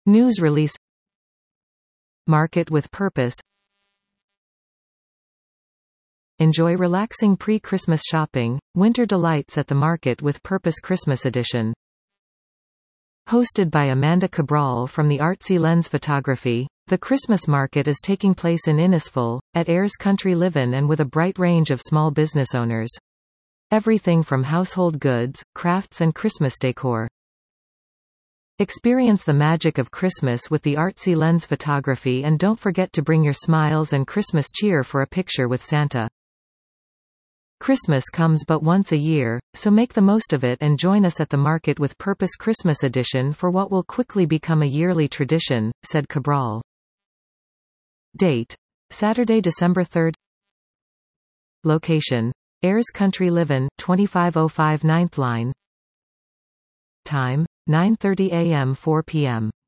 News release. Market with purpose. Enjoy relaxing pre-Christmas shopping, winter delights at the Market with Purpose Christmas edition. Hosted by Amanda Cabral from the Artsy Lens Photography, the Christmas market is taking place in Innisfil, at Ayers Country Livin' and with a bright range of small business owners. Everything from household goods, crafts and Christmas decor. Experience the magic of Christmas with the Artsy Lens Photography, and don't forget to bring your smiles and Christmas cheer for a picture with Santa. Christmas comes but once a year, so make the most of it and join us at the Market with Purpose Christmas edition for what will quickly become a yearly tradition, said Cabral. Date: Saturday, December 3rd. Location: Ayers Country Livin', 2505 9th Line. Time: 9:30 a.m. 4 p.m.